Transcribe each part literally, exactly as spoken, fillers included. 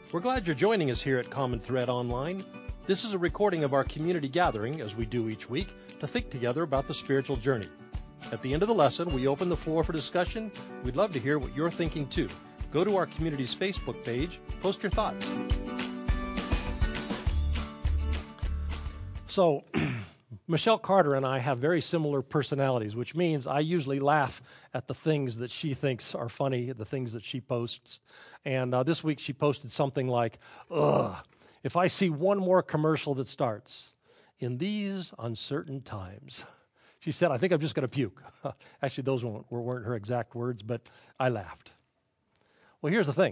We're glad you're joining us here at Common Thread Online. This is a recording of our community gathering, as we do each week, to think together about the spiritual journey. At the end of the lesson, we open the floor for discussion. We'd love to hear what you're thinking too. Go to our community's Facebook page, post your thoughts. So, Michelle Carter and I have very similar personalities, which means I usually laugh at the things that she thinks are funny, the things that she posts. And uh, this week she posted something like, ugh, if I see one more commercial that starts, in these uncertain times. She said, I think I'm just going to puke. Actually, those weren't, weren't her exact words, but I laughed. Well, here's the thing.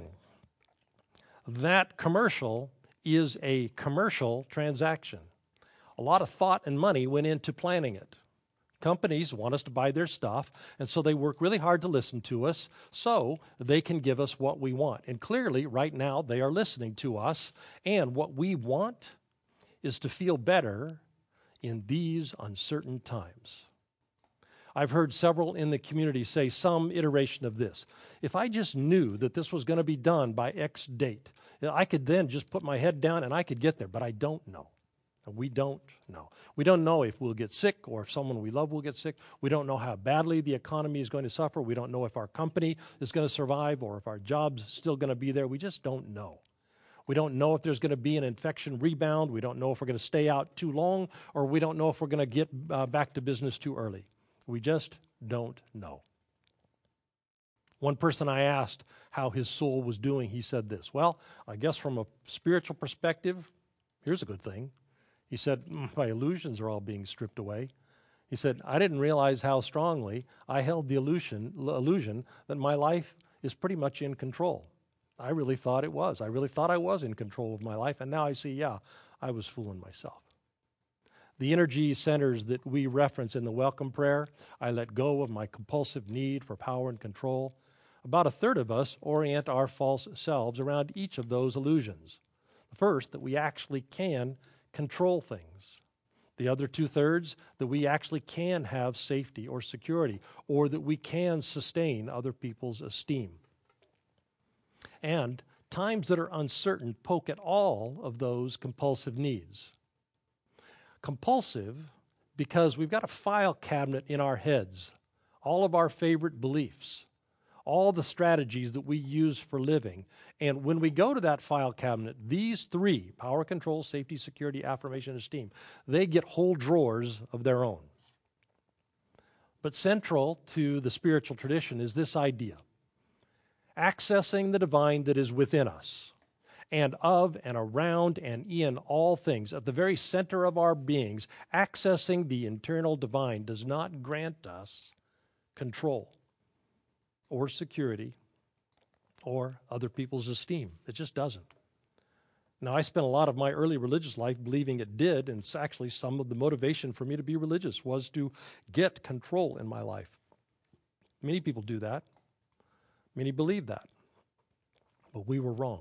That commercial is a commercial transaction. A lot of thought and money went into planning it. Companies want us to buy their stuff, and so they work really hard to listen to us so they can give us what we want. And clearly, right now, they are listening to us, and what we want is to feel better in these uncertain times. I've heard several in the community say some iteration of this. If I just knew that this was going to be done by X date, I could then just put my head down and I could get there, but I don't know. We don't know. We don't know if we'll get sick or if someone we love will get sick. We don't know how badly the economy is going to suffer. We don't know if our company is going to survive or if our job's still going to be there. We just don't know. We don't know if there's going to be an infection rebound. We don't know if we're going to stay out too long, or we don't know if we're going to get uh, back to business too early. We just don't know. One person I asked how his soul was doing, he said this, well, I guess from a spiritual perspective, here's a good thing. He said, my illusions are all being stripped away. He said, I didn't realize how strongly I held the illusion, illusion that my life is pretty much in control. I really thought it was. I really thought I was in control of my life, and now I see, yeah, I was fooling myself. The energy centers that we reference in the welcome prayer, I let go of my compulsive need for power and control. About a third of us orient our false selves around each of those illusions. The first, that we actually can control things. The other two-thirds, that we actually can have safety or security, or that we can sustain other people's esteem. And times that are uncertain poke at all of those compulsive needs. Compulsive because we've got a file cabinet in our heads, all of our favorite beliefs, all the strategies that we use for living. And when we go to that file cabinet, these three, power, control, safety, security, affirmation, esteem, they get whole drawers of their own. But central to the spiritual tradition is this idea: accessing the divine that is within us, and of and around and in all things, at the very center of our beings. Accessing the internal divine does not grant us control or security or other people's esteem. It just doesn't. Now, I spent a lot of my early religious life believing it did, and it's actually some of the motivation for me to be religious was to get control in my life. Many people do that. Many believe that. But we were wrong.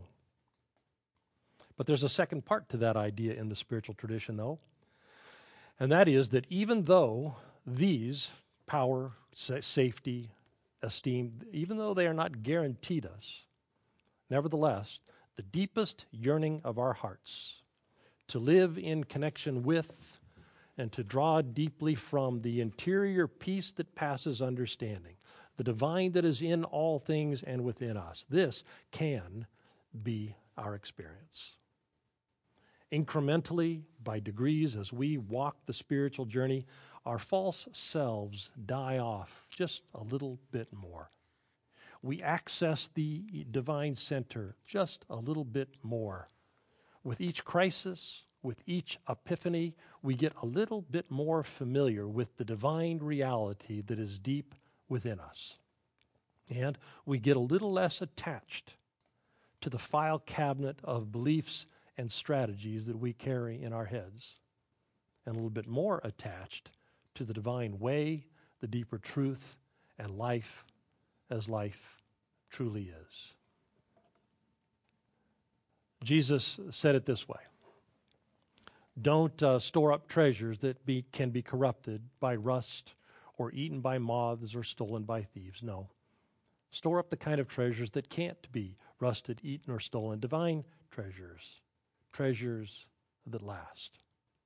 But there's a second part to that idea in the spiritual tradition, though, and that is that even though these power, sa- safety, esteem, even though they are not guaranteed us, nevertheless, the deepest yearning of our hearts to live in connection with and to draw deeply from the interior peace that passes understanding, the divine that is in all things and within us, this can be our experience. Incrementally, by degrees, as we walk the spiritual journey, our false selves die off just a little bit more. We access the divine center just a little bit more. With each crisis, with each epiphany, we get a little bit more familiar with the divine reality that is deep within us. And we get a little less attached to the file cabinet of beliefs and strategies that we carry in our heads, and a little bit more attached to the divine way, the deeper truth, and life as life truly is. Jesus said it this way: don't uh, store up treasures that be, can be corrupted by rust or eaten by moths or stolen by thieves. No. Store up the kind of treasures that can't be rusted, eaten, or stolen. Divine treasures. Treasures that last.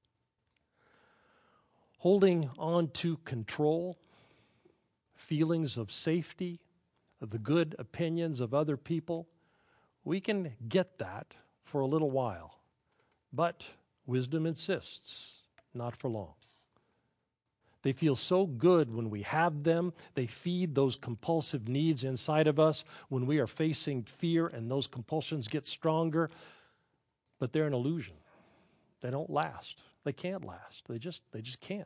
Holding on to control, feelings of safety, of the good opinions of other people, we can get that for a little while. But wisdom insists, not for long. They feel so good when we have them. They feed those compulsive needs inside of us when we are facing fear and those compulsions get stronger. But they're an illusion. They don't last. They can't last. They just, they just can't.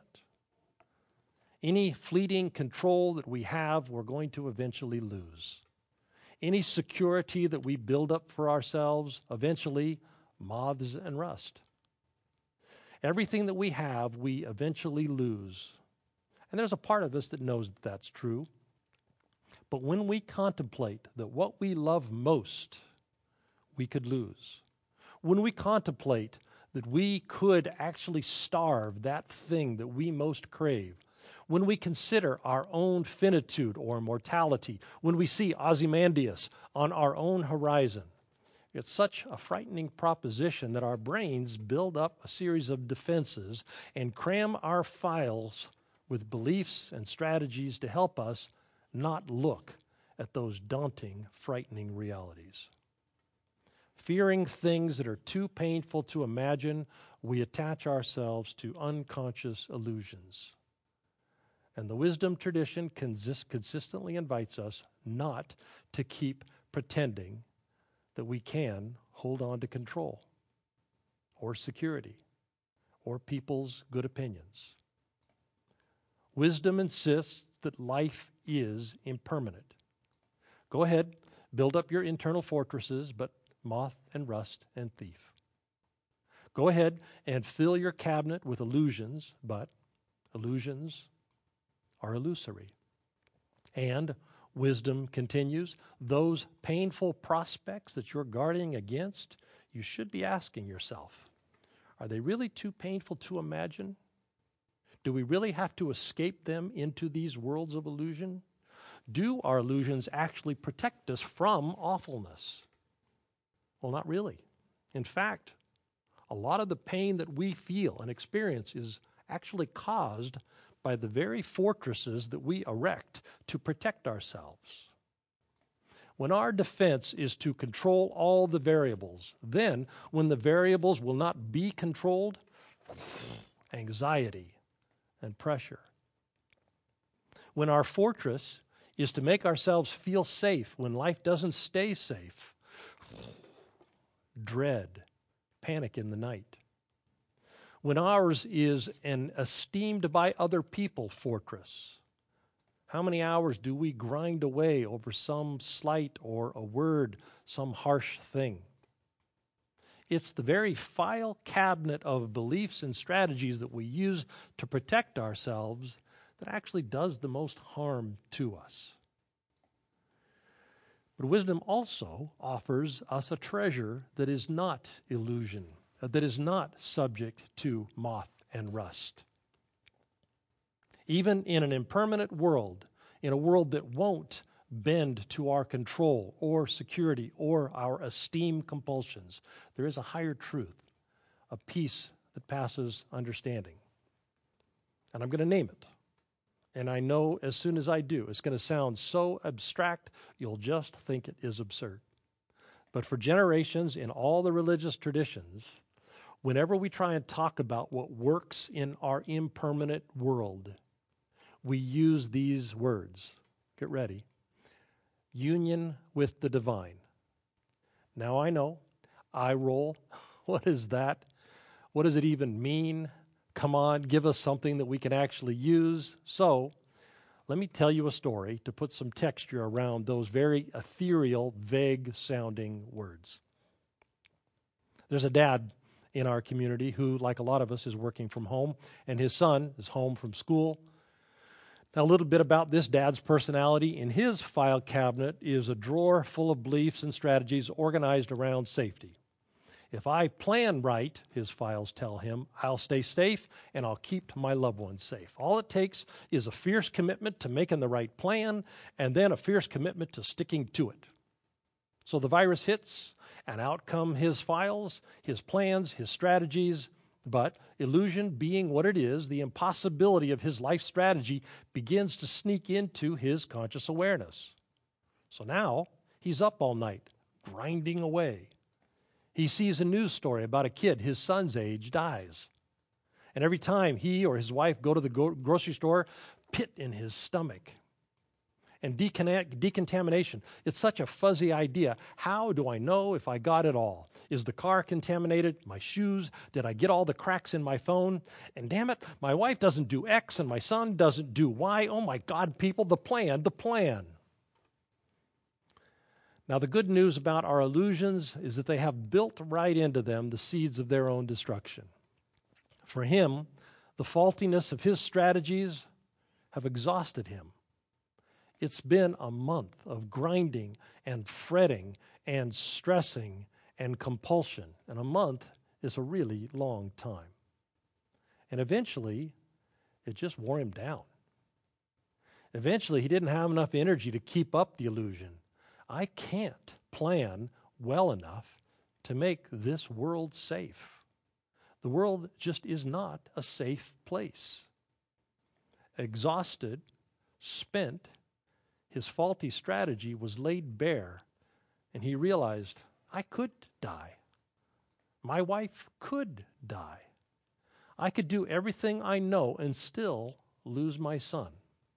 Any fleeting control that we have, we're going to eventually lose. Any security that we build up for ourselves, eventually moths and rust. Everything that we have, we eventually lose. And there's a part of us that knows that that's true. But when we contemplate that what we love most, we could lose. When we contemplate that we could actually starve that thing that we most crave, when we consider our own finitude or mortality, when we see Ozymandias on our own horizon, it's such a frightening proposition that our brains build up a series of defenses and cram our files with beliefs and strategies to help us not look at those daunting, frightening realities. Fearing things that are too painful to imagine, we attach ourselves to unconscious illusions. And the wisdom tradition consist- consistently invites us not to keep pretending that we can hold on to control or security or people's good opinions. Wisdom insists that life is impermanent. Go ahead, build up your internal fortresses, but moth and rust and thief. Go ahead and fill your cabinet with illusions, but illusions are illusory. And wisdom continues, those painful prospects that you're guarding against, you should be asking yourself, are they really too painful to imagine? Do we really have to escape them into these worlds of illusion? Do our illusions actually protect us from awfulness? Well, not really. In fact, a lot of the pain that we feel and experience is actually caused by the very fortresses that we erect to protect ourselves. When our defense is to control all the variables, then when the variables will not be controlled, anxiety and pressure. When our fortress is to make ourselves feel safe when life doesn't stay safe, dread, panic in the night. When ours is an esteemed by other people fortress, how many hours do we grind away over some slight or a word, some harsh thing? It's the very file cabinet of beliefs and strategies that we use to protect ourselves that actually does the most harm to us. But wisdom also offers us a treasure that is not illusion, that is not subject to moth and rust. Even in an impermanent world, in a world that won't bend to our control or security or our esteem compulsions, there is a higher truth, a peace that passes understanding. And I'm going to name it. And I know as soon as I do, it's going to sound so abstract, you'll just think it is absurd. But for generations in all the religious traditions, whenever we try and talk about what works in our impermanent world, we use these words. Get ready. Union with the divine. Now I know, eye roll. What is that? What does it even mean? Come on, give us something that we can actually use. So, let me tell you a story to put some texture around those very ethereal, vague-sounding words. There's a dad in our community who, like a lot of us, is working from home, and his son is home from school. Now, a little bit about this dad's personality. In his file cabinet is a drawer full of beliefs and strategies organized around safety. If I plan right, his files tell him, I'll stay safe and I'll keep my loved ones safe. All it takes is a fierce commitment to making the right plan and then a fierce commitment to sticking to it. So the virus hits, and out come his files, his plans, his strategies. But illusion being what it is, the impossibility of his life strategy begins to sneak into his conscious awareness. So now he's up all night, grinding away. He sees a news story about a kid his son's age dies. And every time he or his wife go to the go- grocery store, pit in his stomach. And decon- decontamination, it's such a fuzzy idea. How do I know if I got it all? Is the car contaminated? My shoes? Did I get all the cracks in my phone? And damn it, my wife doesn't do X and my son doesn't do Y. Oh my God, people, the plan, the plan. Now, the good news about our illusions is that they have built right into them the seeds of their own destruction. For him, the faultiness of his strategies have exhausted him. It's been a month of grinding and fretting and stressing and compulsion. And a month is a really long time. And eventually, it just wore him down. Eventually, he didn't have enough energy to keep up the illusion. I can't plan well enough to make this world safe. The world just is not a safe place. Exhausted, spent, his faulty strategy was laid bare, and he realized, I could die. My wife could die. I could do everything I know and still lose my son.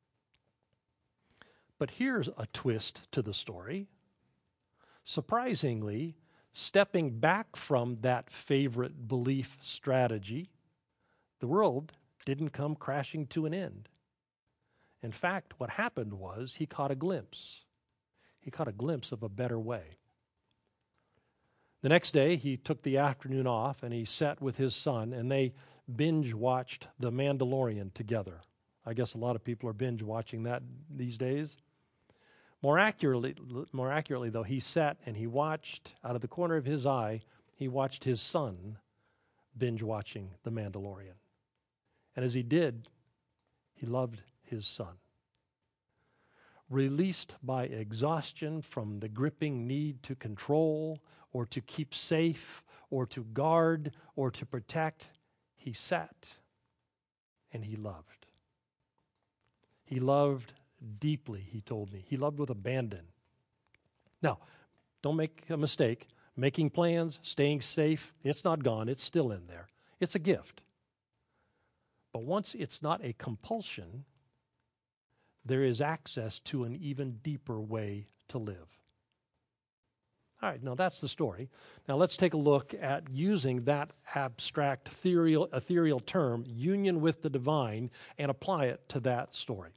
But here's a twist to the story. Surprisingly, stepping back from that favorite belief strategy, the world didn't come crashing to an end. In fact, what happened was he caught a glimpse. He caught a glimpse of a better way. The next day, he took the afternoon off and he sat with his son and they binge watched The Mandalorian together. I guess a lot of people are binge watching that these days. More accurately, more accurately, though, he sat and he watched, out of the corner of his eye, he watched his son binge watching The Mandalorian. And as he did, he loved his son. Released by exhaustion from the gripping need to control or to keep safe or to guard or to protect, he sat and he loved. He loved deeply, he told me. He loved with abandon. Now, don't make a mistake. Making plans, staying safe, it's not gone. It's still in there. It's a gift. But once it's not a compulsion, there is access to an even deeper way to live. All right, now that's the story. Now let's take a look at using that abstract ethereal, ethereal term, union with the divine, and apply it to that story.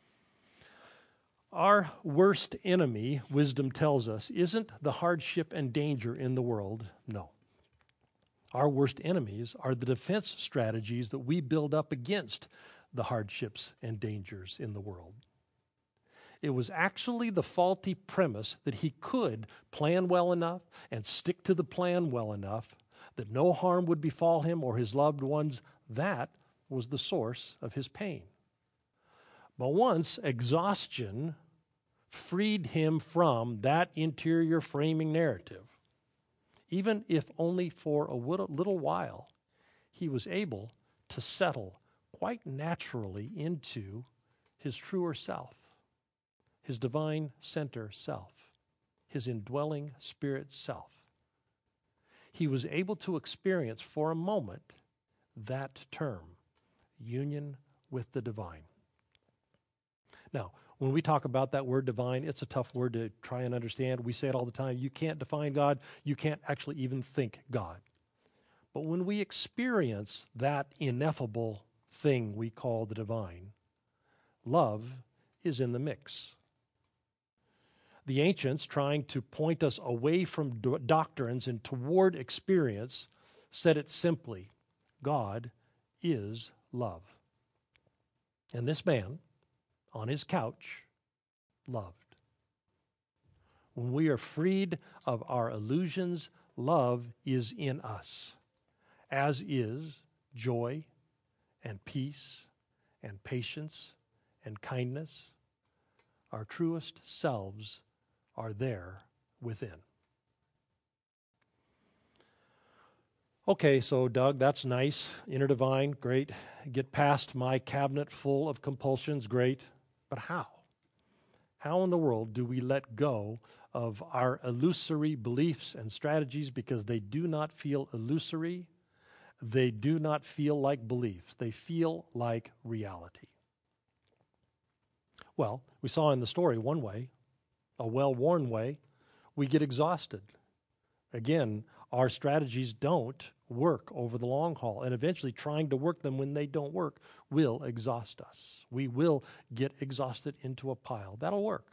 Our worst enemy, wisdom tells us, isn't the hardship and danger in the world. No. Our worst enemies are the defense strategies that we build up against the hardships and dangers in the world. It was actually the faulty premise that he could plan well enough and stick to the plan well enough that no harm would befall him or his loved ones. That was the source of his pain. But once exhaustion freed him from that interior framing narrative, even if only for a little while, he was able to settle quite naturally into his truer self, his divine center self, his indwelling spirit self. He was able to experience for a moment that term, union with the divine. Now, when we talk about that word divine, it's a tough word to try and understand. We say it all the time. You can't define God. You can't actually even think God. But when we experience that ineffable thing we call the divine, love is in the mix. The ancients, trying to point us away from do- doctrines and toward experience, said it simply, God is love. And this man, on his couch, loved. When we are freed of our illusions, love is in us, as is joy and peace and patience and kindness. Our truest selves are there within. Okay, so Doug, that's nice. Inner divine, great. Get past my cabinet full of compulsions, great. But how? How in the world do we let go of our illusory beliefs and strategies because they do not feel illusory? They do not feel like beliefs. They feel like reality. Well, we saw in the story one way, a well-worn way, we get exhausted. Again, our strategies don't work over the long haul, and eventually trying to work them when they don't work will exhaust us. We will get exhausted into a pile. That'll work.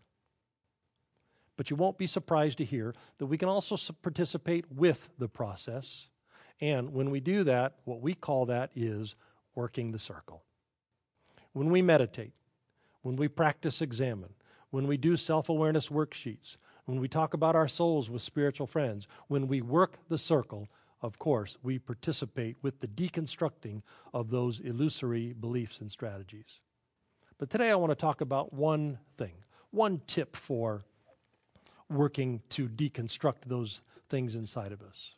But you won't be surprised to hear that we can also participate with the process, and when we do that, what we call that is working the circle. When we meditate, when we practice examine, when we do self-awareness worksheets, when we talk about our souls with spiritual friends, when we work the circle, of course, we participate with the deconstructing of those illusory beliefs and strategies. But today I want to talk about one thing, one tip for working to deconstruct those things inside of us.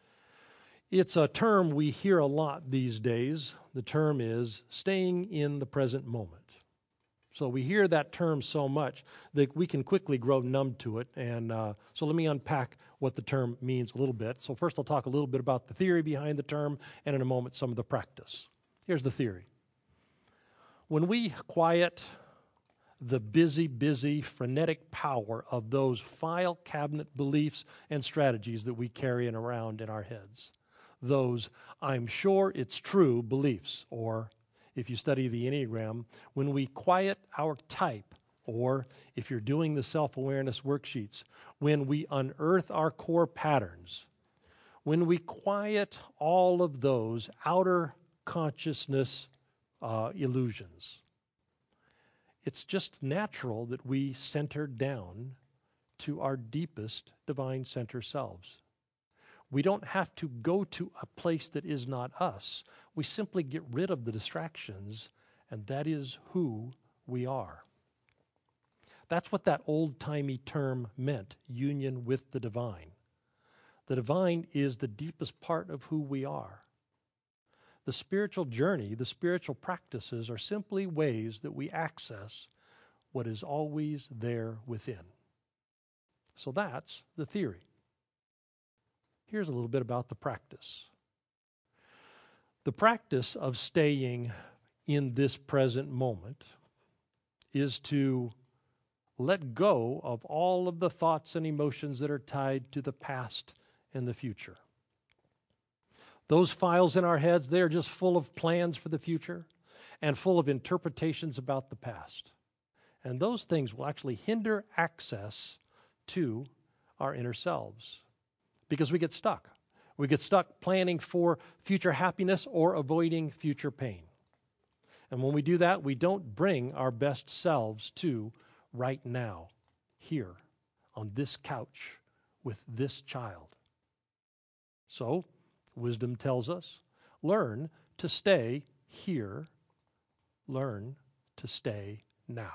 It's a term we hear a lot these days. The term is staying in the present moment. So we hear that term so much that we can quickly grow numb to it. And uh, so let me unpack what the term means a little bit. So first I'll talk a little bit about the theory behind the term, and in a moment some of the practice. Here's the theory. When we quiet the busy, busy, frenetic power of those file cabinet beliefs and strategies that we carry around in our heads, those I'm sure it's true beliefs, or if you study the Enneagram, when we quiet our type, or if you're doing the self-awareness worksheets, when we unearth our core patterns, when we quiet all of those outer consciousness uh, illusions, it's just natural that we center down to our deepest divine center selves. We don't have to go to a place that is not us. We simply get rid of the distractions, and that is who we are. That's what that old-timey term meant, union with the divine. The divine is the deepest part of who we are. The spiritual journey, the spiritual practices are simply ways that we access what is always there within. So that's the theory. Here's a little bit about the practice. The practice of staying in this present moment is to let go of all of the thoughts and emotions that are tied to the past and the future. Those files in our heads, they are just full of plans for the future and full of interpretations about the past. And those things will actually hinder access to our inner selves. Because we get stuck. We get stuck planning for future happiness or avoiding future pain. And when we do that, we don't bring our best selves to right now, here, on this couch, with this child. So, wisdom tells us, learn to stay here, learn to stay now.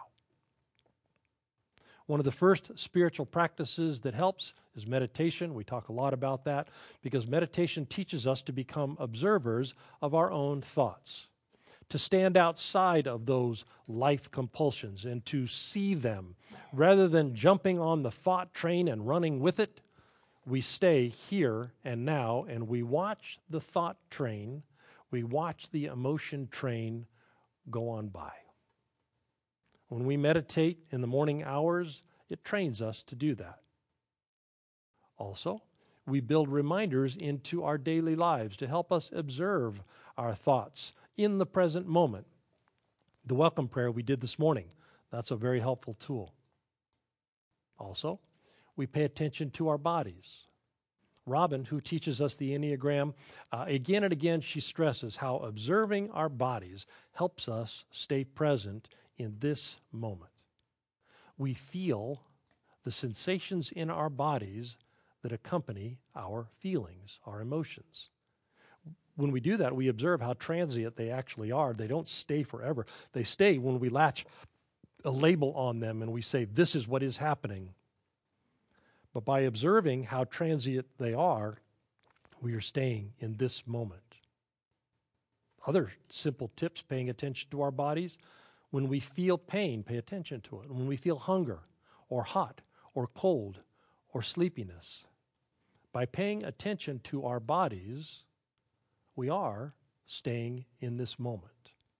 One of the first spiritual practices that helps is meditation. We talk a lot about that because meditation teaches us to become observers of our own thoughts, to stand outside of those life compulsions and to see them. Rather than jumping on the thought train and running with it, we stay here and now and we watch the thought train, we watch the emotion train go on by. When we meditate in the morning hours, it trains us to do that. Also, we build reminders into our daily lives to help us observe our thoughts in the present moment. The welcome prayer we did this morning, that's a very helpful tool. Also, we pay attention to our bodies. Robin, who teaches us the Enneagram, uh, again and again she stresses how observing our bodies helps us stay present in this moment. We feel the sensations in our bodies that accompany our feelings, our emotions. When we do that, we observe how transient they actually are. They don't stay forever. They stay when we latch a label on them and we say, this is what is happening. But by observing how transient they are, we are staying in this moment. Other simple tips, paying attention to our bodies. When we feel pain, pay attention to it. When we feel hunger or hot or cold or sleepiness, by paying attention to our bodies, we are staying in this moment.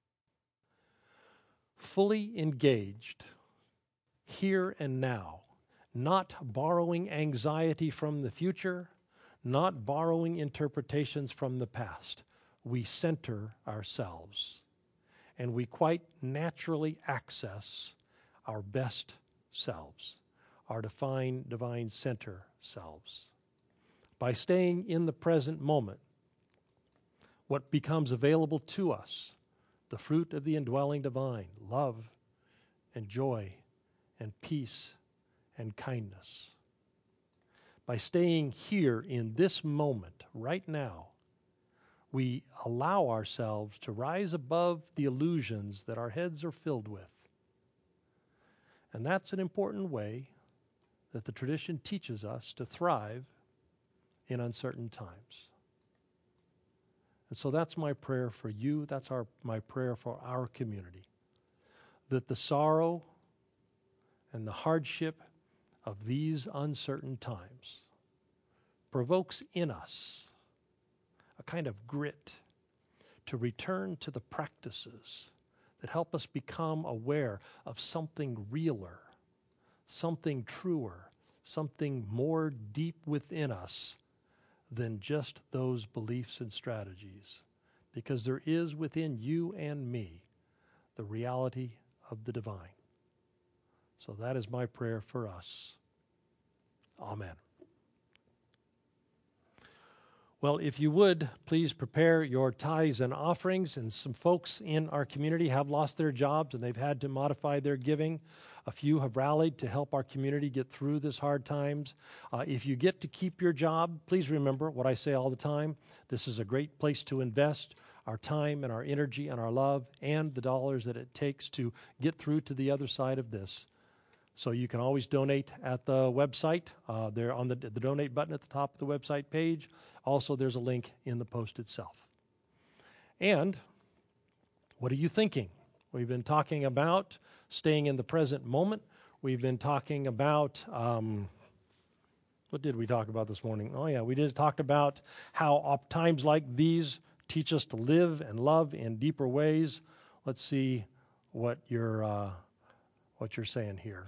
Fully engaged, here and now, not borrowing anxiety from the future, not borrowing interpretations from the past. We center ourselves, and we quite naturally access our best selves, our defined, divine center selves. By staying in the present moment, what becomes available to us, the fruit of the indwelling divine, love and joy and peace and kindness. By staying here in this moment, right now, we allow ourselves to rise above the illusions that our heads are filled with. And that's an important way that the tradition teaches us to thrive in uncertain times. And so that's my prayer for you. That's our my prayer for our community. That the sorrow and the hardship of these uncertain times provokes in us a kind of grit to return to the practices that help us become aware of something realer, something truer, something more deep within us than just those beliefs and strategies. Because there is within you and me the reality of the divine. So that is my prayer for us. Amen. Well, if you would, please prepare your tithes and offerings. And some folks in our community have lost their jobs and they've had to modify their giving. A few have rallied to help our community get through this hard times. Uh, if you get to keep your job, please remember what I say all the time. This is a great place to invest our time and our energy and our love and the dollars that it takes to get through to the other side of this. So you can always donate at the website. Uh, there on the, the donate button at the top of the website page. Also, there's a link in the post itself. And what are you thinking? We've been talking about staying in the present moment. We've been talking about, um, what did we talk about this morning? Oh yeah, we did talked about how times like these teach us to live and love in deeper ways. Let's see what you're, uh, what you're saying here.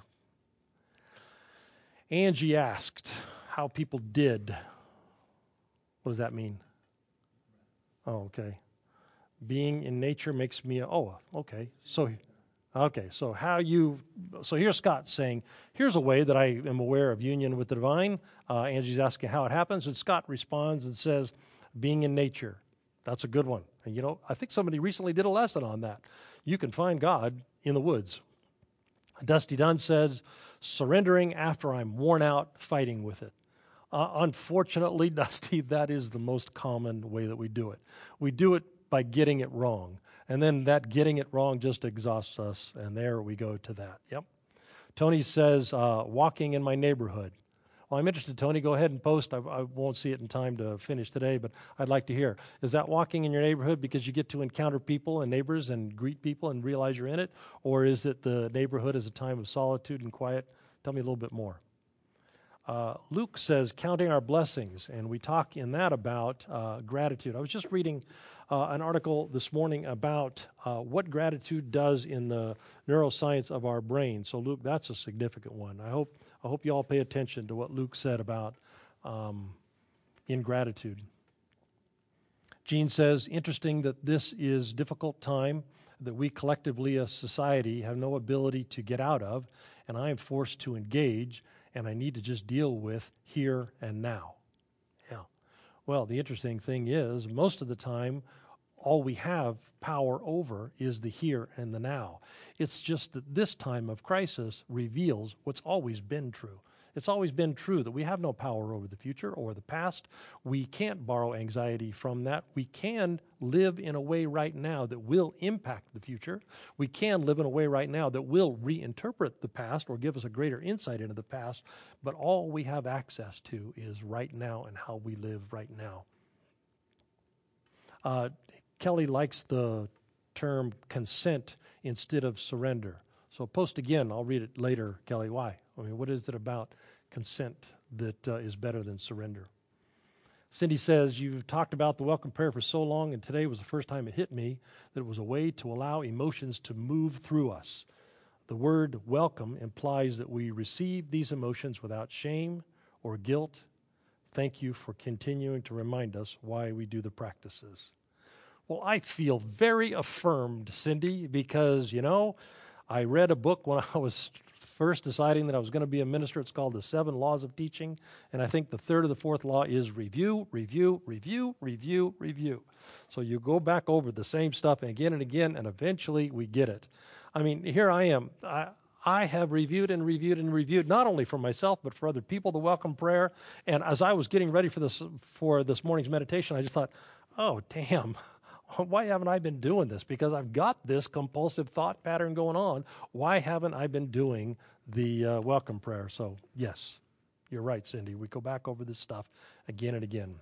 Angie asked how people did. What does that mean? Oh, okay. Being in nature makes me, oh, okay. So, okay, so how you, so here's Scott saying, here's a way that I am aware of union with the divine. Uh, Angie's asking how it happens, and Scott responds and says, being in nature. That's a good one. And you know, I think somebody recently did a lesson on that. You can find God in the woods. Dusty Dunn says, surrendering after I'm worn out fighting with it. Uh, unfortunately, Dusty, that is the most common way that we do it. We do it by getting it wrong. And then that getting it wrong just exhausts us, and there we go to that. Yep. Tony says, uh, walking in my neighborhood. Well, I'm interested, Tony. Go ahead and post. I, I won't see it in time to finish today, but I'd like to hear. Is that walking in your neighborhood because you get to encounter people and neighbors and greet people and realize you're in it? Or is it the neighborhood as a time of solitude and quiet? Tell me a little bit more. Uh, Luke says, counting our blessings, and we talk in that about uh, gratitude. I was just reading uh, an article this morning about uh, what gratitude does in the neuroscience of our brain. So, Luke, that's a significant one. I hope I hope you all pay attention to what Luke said about um, ingratitude. Jean says, interesting that this is a difficult time that we collectively as society have no ability to get out of, and I am forced to engage, and I need to just deal with here and now. Yeah. Well, the interesting thing is, most of the time, all we have power over is the here and the now. It's just that this time of crisis reveals what's always been true. It's always been true that we have no power over the future or the past. We can't borrow anxiety from that. We can live in a way right now that will impact the future. We can live in a way right now that will reinterpret the past or give us a greater insight into the past, but all we have access to is right now and how we live right now. Uh, Kelly likes the term consent instead of surrender. So post again. I'll read it later, Kelly. Why? I mean, what is it about consent that uh, is better than surrender? Cindy says, you've talked about the welcome prayer for so long, and today was the first time it hit me that it was a way to allow emotions to move through us. The word welcome implies that we receive these emotions without shame or guilt. Thank you for continuing to remind us why we do the practices. Well, I feel very affirmed, Cindy, because, you know, I read a book when I was first deciding that I was going to be a minister. It's called The Seven Laws of Teaching, and I think the third or the fourth law is review, review, review, review, review. So you go back over the same stuff again and again, and eventually we get it. I mean, here I am. I, I have reviewed and reviewed and reviewed, not only for myself, but for other people, the welcome prayer. And as I was getting ready for this, for this morning's meditation, I just thought, oh, damn. Why haven't I been doing this? Because I've got this compulsive thought pattern going on. Why haven't I been doing the uh, welcome prayer? So, yes, you're right, Cindy. We go back over this stuff again and again.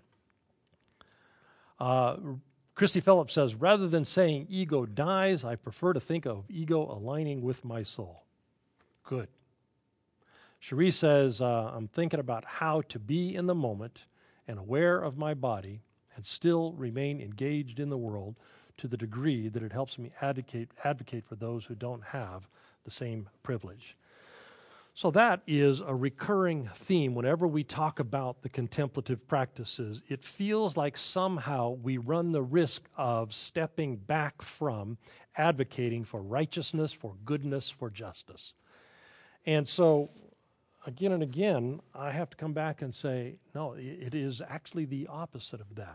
Uh, Christy Phillips says, rather than saying ego dies, I prefer to think of ego aligning with my soul. Good. Cherie says, uh, I'm thinking about how to be in the moment and aware of my body and still remain engaged in the world to the degree that it helps me advocate advocate for those who don't have the same privilege. So that is a recurring theme whenever we talk about the contemplative practices. It feels like somehow we run the risk of stepping back from advocating for righteousness, for goodness, for justice. And so again and again, I have to come back and say, no, it is actually the opposite of that.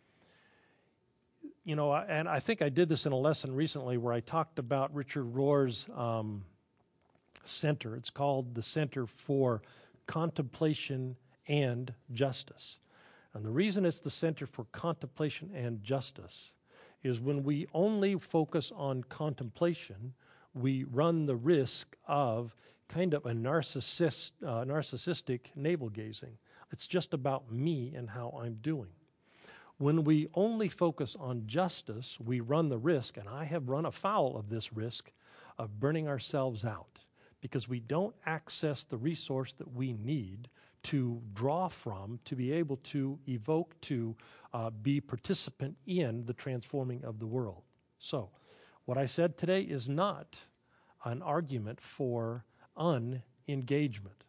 You know, and I think I did this in a lesson recently where I talked about Richard Rohr's um, center. It's called the Center for Contemplation and Justice. And the reason it's the Center for Contemplation and Justice is when we only focus on contemplation, we run the risk of kind of a narcissist, uh, narcissistic navel-gazing. It's just about me and how I'm doing. When we only focus on justice, we run the risk, and I have run afoul of this risk, of burning ourselves out because we don't access the resource that we need to draw from to be able to evoke, to uh, be participant in the transforming of the world. So, what I said today is not an argument for unengagement.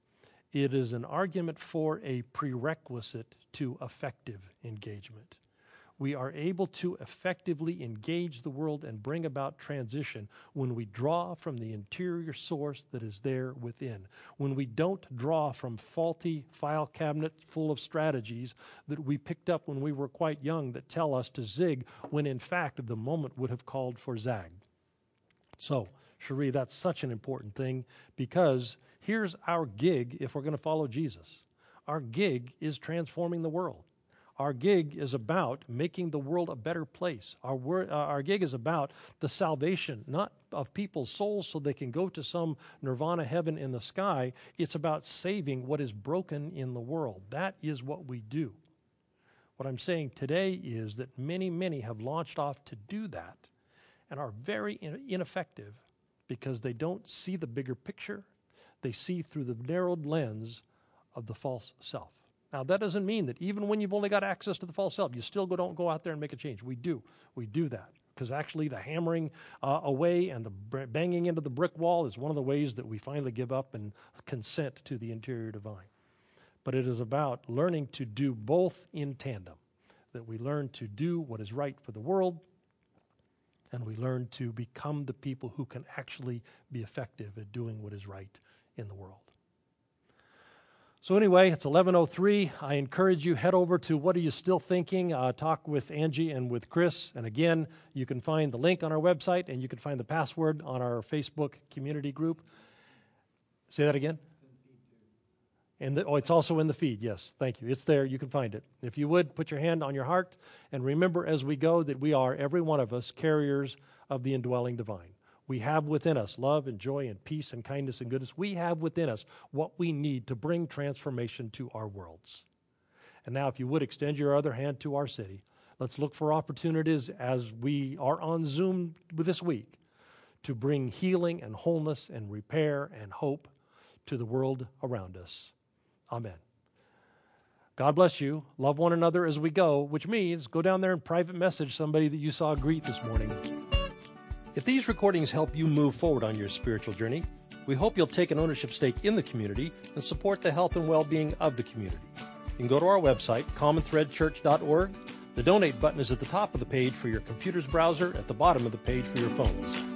It is an argument for a prerequisite to effective engagement. We are able to effectively engage the world and bring about transition when we draw from the interior source that is there within, when we don't draw from faulty file cabinets full of strategies that we picked up when we were quite young that tell us to zig when in fact the moment would have called for zag. So, Cherie, that's such an important thing because here's our gig if we're going to follow Jesus. Our gig is transforming the world. Our gig is about making the world a better place. Our, wor- uh, our gig is about the salvation, not of people's souls so they can go to some nirvana heaven in the sky. It's about saving what is broken in the world. That is what we do. What I'm saying today is that many, many have launched off to do that and are very in- ineffective because they don't see the bigger picture. They see through the narrowed lens of the false self. Now, that doesn't mean that even when you've only got access to the false self, you still go, don't go out there and make a change. We do. We do that because actually the hammering uh, away and the b- banging into the brick wall is one of the ways that we finally give up and consent to the interior divine. But it is about learning to do both in tandem, that we learn to do what is right for the world and we learn to become the people who can actually be effective at doing what is right in the world. So anyway, it's eleven oh three. I encourage you, head over to What Are You Still Thinking? Uh, talk with Angie and with Chris. And again, you can find the link on our website and you can find the password on our Facebook community group. Say that again? And the, oh, it's also in the feed. Yes, thank you. It's there. You can find it. If you would, put your hand on your heart and remember as we go that we are, every one of us, carriers of the indwelling divine. We have within us love and joy and peace and kindness and goodness. We have within us what we need to bring transformation to our worlds. And now, if you would, extend your other hand to our city. Let's look for opportunities as we are on Zoom this week to bring healing and wholeness and repair and hope to the world around us. Amen. God bless you. Love one another as we go, which means go down there and private message somebody that you saw greet this morning. If these recordings help you move forward on your spiritual journey, we hope you'll take an ownership stake in the community and support the health and well-being of the community. You can go to our website, common thread church dot org. The donate button is at the top of the page for your computer's browser, at the bottom of the page for your phones.